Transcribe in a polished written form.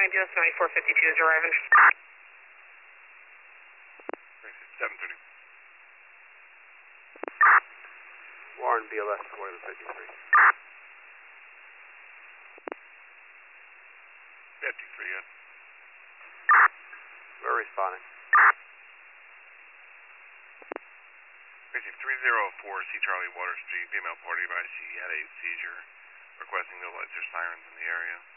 US 9452 is arriving. 730. Warren, BLS 453. 53, yeah. We're responding. Received 304 C Charlie Water Street, female party by C had a seizure, requesting no lights or sirens in the area.